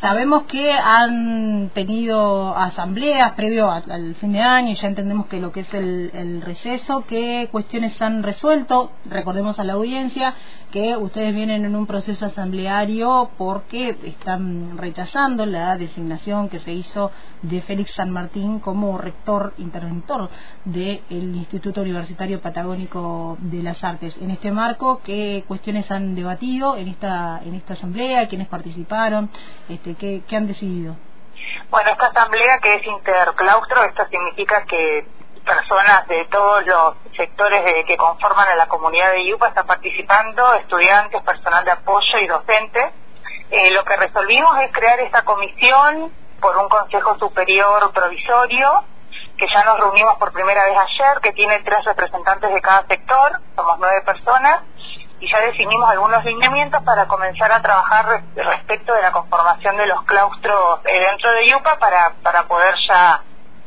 sabemos que han tenido asambleas previo al fin de año y ya entendemos que lo que es el receso, ¿qué cuestiones han resuelto? Recordemos a la audiencia que ustedes vienen en un proceso asambleario porque están rechazando la designación que se hizo de Félix San Martín como rector interventor del Instituto Universitario Patagónico de las Artes. En este marco, ¿qué cuestiones han debatido en esta asamblea? ¿Quiénes participaron? ¿Qué han decidido? Bueno, esta asamblea que es interclaustro, esto significa que personas de todos los sectores que conforman a la comunidad de IUPA están participando, estudiantes, personal de apoyo y docentes. Lo que resolvimos es crear esta comisión por un Consejo Superior provisorio, que ya nos reunimos por primera vez ayer, que tiene 3 representantes de cada sector, somos 9 personas, y ya definimos algunos lineamientos para comenzar a trabajar respecto de la conformación de los claustros dentro de IUPA para poder ya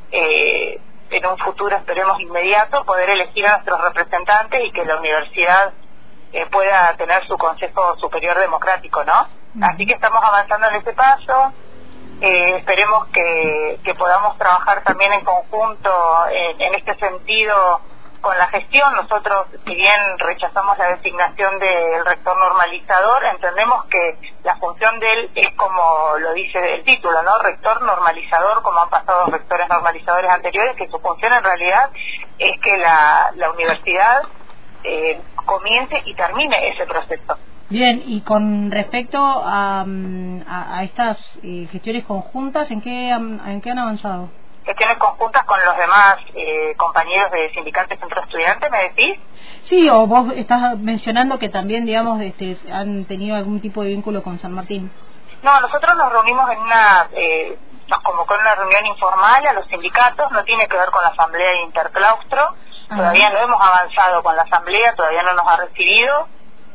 en un futuro, esperemos inmediato, poder elegir a nuestros representantes y que la universidad pueda tener su Consejo Superior Democrático, ¿no? Así que estamos avanzando en ese paso. Esperemos que podamos trabajar también en conjunto en este sentido con la gestión. Nosotros, si bien rechazamos la designación del rector normalizador, entendemos que la función de él es como lo dice el título, ¿no? Rector normalizador, como han pasado rectores normalizadores anteriores, que su función en realidad es que la universidad comience y termine ese proceso. Bien, y con respecto a estas gestiones conjuntas, ¿en qué han avanzado? Gestiones conjuntas con los demás compañeros de sindicatos centro estudiantes, ¿me decís? Sí, o vos estás mencionando que también, digamos, han tenido algún tipo de vínculo con San Martín. No, nosotros nos reunimos nos convocó en una reunión informal a los sindicatos, no tiene que ver con la asamblea de interclaustro. Todavía no hemos avanzado con la asamblea, todavía no nos ha recibido,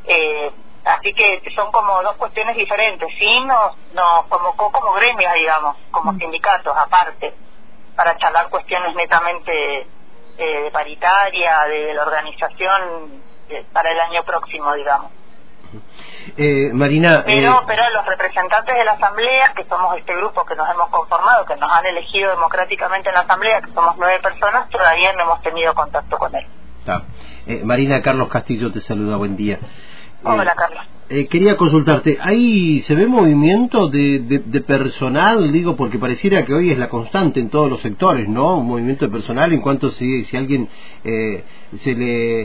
así que son como 2 cuestiones diferentes. Sí, nos convocó como gremios, digamos, como sindicatos aparte, para charlar cuestiones netamente de paritaria, de la organización para el año próximo, digamos. Marina, pero los representantes de la asamblea, que somos este grupo que nos hemos conformado, que nos han elegido democráticamente en la asamblea, que somos 9 personas, todavía no hemos tenido contacto con él. Marina, Carlos Castillo te saluda, buen día. Hola, Carlos. Quería consultarte, ¿ahí se ve movimiento de personal? Digo, porque pareciera que hoy es la constante en todos los sectores, ¿no? Un movimiento de personal en cuanto si alguien se le...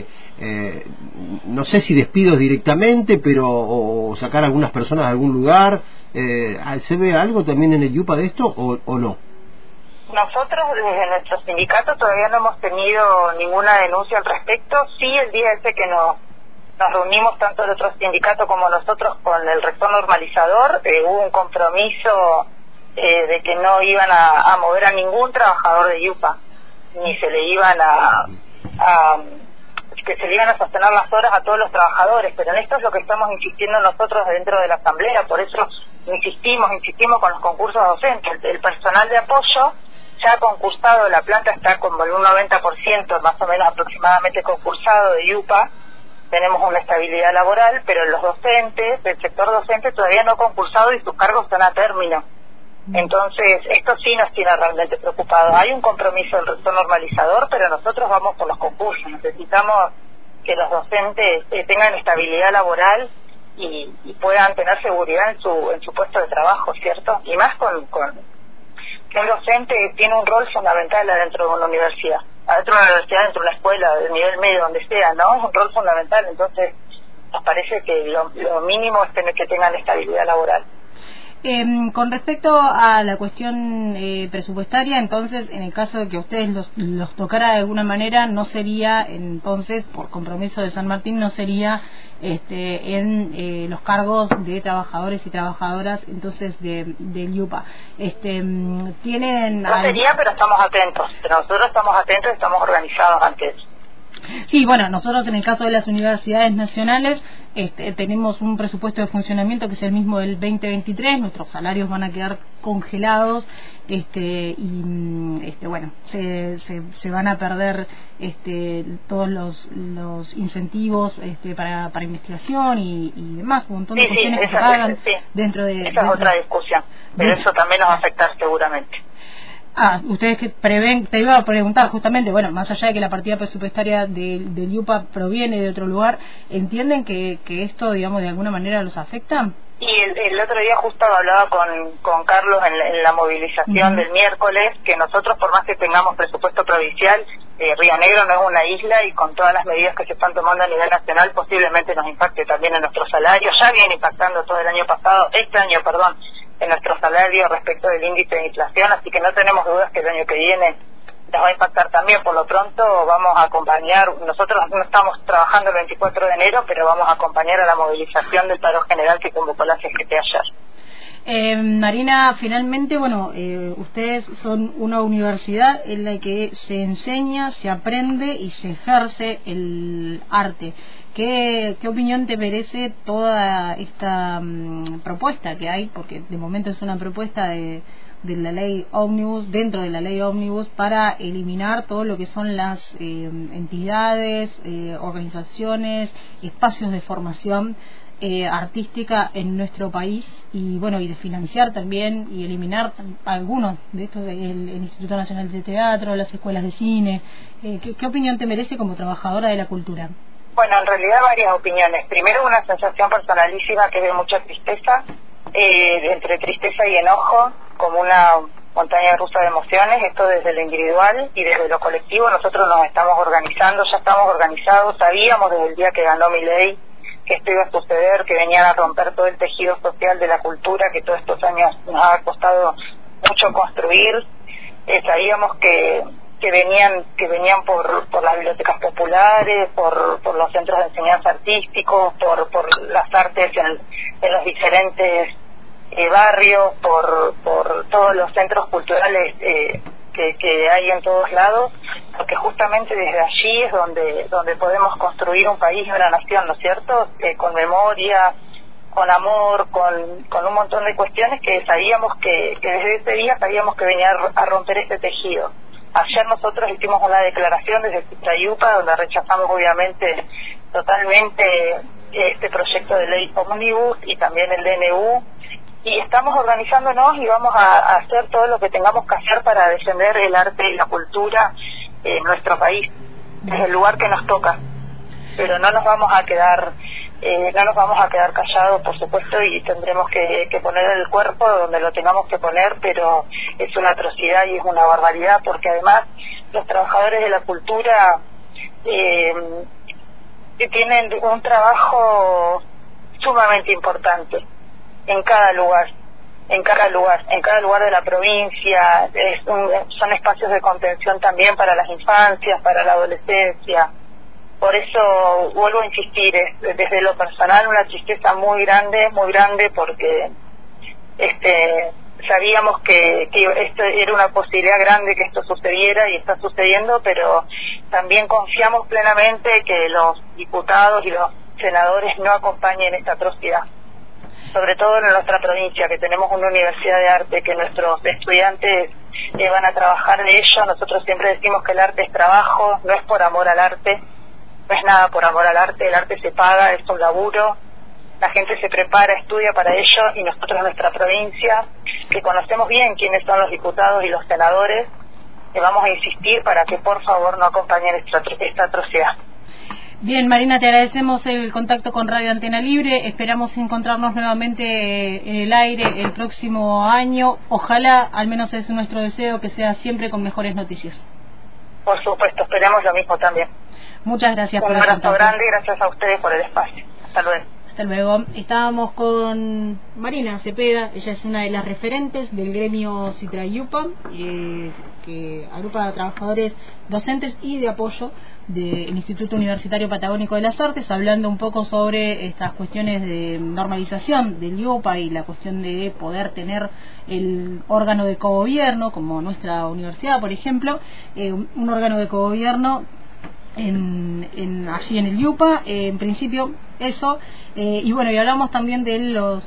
no sé si despidos directamente, pero o sacar a algunas personas de algún lugar. ¿Se ve algo también en el IUPA de esto o no? Nosotros desde nuestro sindicato todavía no hemos tenido ninguna denuncia al respecto. Sí, el día ese que nos reunimos tanto el otro sindicato como nosotros con el rector normalizador, hubo un compromiso de que no iban a mover a ningún trabajador de IUPA, ni se le iban que se le iban a sostener las horas a todos los trabajadores, pero en esto es lo que estamos insistiendo nosotros dentro de la asamblea, por eso insistimos con los concursos docentes. El personal de apoyo ya ha concursado, la planta está como en un 90% más o menos aproximadamente concursado de IUPA. Tenemos una estabilidad laboral, pero los docentes, el sector docente todavía no ha concursado y sus cargos están a término. Entonces, esto sí nos tiene realmente preocupados. Hay un compromiso del rector normalizador, pero nosotros vamos por los concursos. Necesitamos que los docentes tengan estabilidad laboral y puedan tener seguridad en su puesto de trabajo, ¿cierto? Y más con que un docente tiene un rol fundamental adentro de una universidad. Adentro de una universidad, dentro de una escuela, de nivel medio, donde sea, ¿no? Es un rol fundamental, entonces nos parece que lo mínimo es tener que tengan estabilidad laboral. Con respecto a la cuestión presupuestaria, entonces, en el caso de que a ustedes los tocara de alguna manera, no sería, entonces, por compromiso de San Martín, no sería en los cargos de trabajadores y trabajadoras, entonces, del IUPA. No sería, pero estamos atentos. Pero nosotros estamos atentos y estamos organizados ante eso. Sí, bueno, nosotros en el caso de las universidades nacionales tenemos un presupuesto de funcionamiento que es el mismo del 2023, nuestros salarios van a quedar congelados bueno, se van a perder todos los incentivos para investigación y demás, un montón de cuestiones que se pagan dentro de... Esa es otra discusión, pero eso también nos va a afectar seguramente. Ustedes que prevén, te iba a preguntar justamente, bueno, más allá de que la partida presupuestaria del IUPA proviene de otro lugar, ¿entienden que esto, digamos, de alguna manera los afecta? Y el otro día justo hablaba con Carlos en la movilización del miércoles, que nosotros, por más que tengamos presupuesto provincial, Río Negro no es una isla y con todas las medidas que se están tomando a nivel nacional posiblemente nos impacte también en nuestros salarios. Ya viene impactando todo el año pasado, en nuestro salario respecto del índice de inflación, así que no tenemos dudas que el año que viene nos va a impactar también. Por lo pronto vamos a acompañar, nosotros no estamos trabajando el 24 de enero, pero vamos a acompañar a la movilización del paro general que convocó la CGT ayer. Marina, finalmente, bueno, ustedes son una universidad en la que se enseña, se aprende y se ejerce el arte. ¿Qué opinión te merece toda esta propuesta que hay? Porque de momento es una propuesta de la ley ómnibus, dentro de la ley ómnibus, para eliminar todo lo que son las entidades, organizaciones, espacios de formación artística en nuestro país y bueno, y de financiar también y eliminar algunos de estos, el Instituto Nacional de Teatro, las escuelas de cine. ¿Qué opinión te merece como trabajadora de la cultura? Bueno, en realidad varias opiniones. Primero, una sensación personalísima que es de mucha tristeza, entre tristeza y enojo, como una montaña rusa de emociones, esto desde lo individual y desde lo colectivo. Nosotros nos estamos organizando, ya estamos organizados, sabíamos desde el día que ganó Milei que esto iba a suceder, que venían a romper todo el tejido social de la cultura que todos estos años nos ha costado mucho construir. Sabíamos que venían por las bibliotecas populares, por los centros de enseñanza artísticos, por las artes en los diferentes barrios, por todos los centros culturales que hay en todos lados, porque justamente desde allí es donde podemos construir un país y una nación, ¿no es cierto? Con memoria, con amor, con un montón de cuestiones que sabíamos que desde ese día sabíamos que venía a romper este tejido. Ayer nosotros hicimos una declaración desde Citayupa donde rechazamos obviamente totalmente este proyecto de ley ómnibus y también el DNU, y estamos organizándonos y vamos a hacer todo lo que tengamos que hacer para defender el arte y la cultura en nuestro país, desde el lugar que nos toca. Pero no nos vamos a quedar callados, por supuesto, y tendremos que poner el cuerpo donde lo tengamos que poner, pero es una atrocidad y es una barbaridad, porque además los trabajadores de la cultura tienen un trabajo sumamente importante en cada lugar de la provincia. Son espacios de contención también para las infancias, para la adolescencia. Por eso vuelvo a insistir, desde lo personal una tristeza muy grande, porque sabíamos que esto era una posibilidad grande que esto sucediera y está sucediendo, pero también confiamos plenamente que los diputados y los senadores no acompañen esta atrocidad, sobre todo en nuestra provincia, que tenemos una universidad de arte, que nuestros estudiantes van a trabajar de ello. Nosotros siempre decimos que el arte es trabajo, no es por amor al arte, no es nada por amor al arte, el arte se paga, es un laburo, la gente se prepara, estudia para ello, y nosotros en nuestra provincia, que conocemos bien quiénes son los diputados y los senadores, vamos a insistir para que por favor no acompañen esta atrocidad. Bien, Marina, te agradecemos el contacto con Radio Antena Libre. Esperamos encontrarnos nuevamente en el aire el próximo año. Ojalá, al menos es nuestro deseo, que sea siempre con mejores noticias. Por supuesto, esperamos lo mismo también. Muchas gracias por el contacto. Un abrazo grande y gracias a ustedes por el espacio. Hasta luego. Hasta luego. Estábamos con Marina Cepeda, ella es una de las referentes del gremio Citrayupa, que agrupa a trabajadores docentes y de apoyo del Instituto Universitario Patagónico de las Artes, hablando un poco sobre estas cuestiones de normalización del IUPA y la cuestión de poder tener el órgano de cogobierno, como nuestra universidad, por ejemplo, un órgano de cogobierno allí en el IUPA. En principio eso, y bueno, y hablamos también de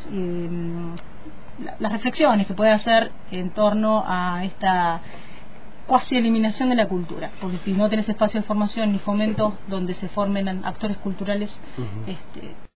las reflexiones que puede hacer en torno a esta cuasi eliminación de la cultura, porque si no tenés espacio de formación ni fomento donde se formen actores culturales,